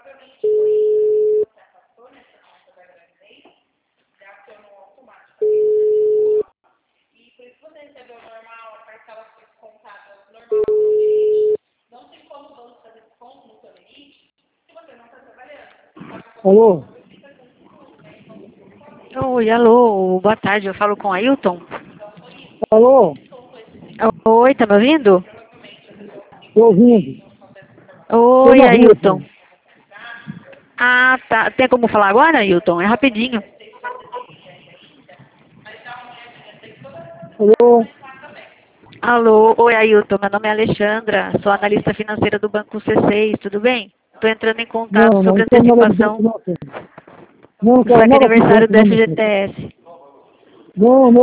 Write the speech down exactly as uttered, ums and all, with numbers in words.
Alô? Oi, alô, boa tarde, eu falo com Ailton. Alô? Oi, tá me ouvindo? Estou ouvindo. Estou Oi, na rua, Ailton. sim. Ah, tá. Tem como falar agora, Ailton? É rapidinho. Alô? Alô, oi, Ailton. Meu nome é Alexandra, sou analista financeira do Banco C seis, tudo bem? Estou entrando em contato Não, não sobre estou nada de antecipação banco, não, sim. Não, do cara, saque nada com aniversário banco, do não, meu filho. F G T S. Não, não.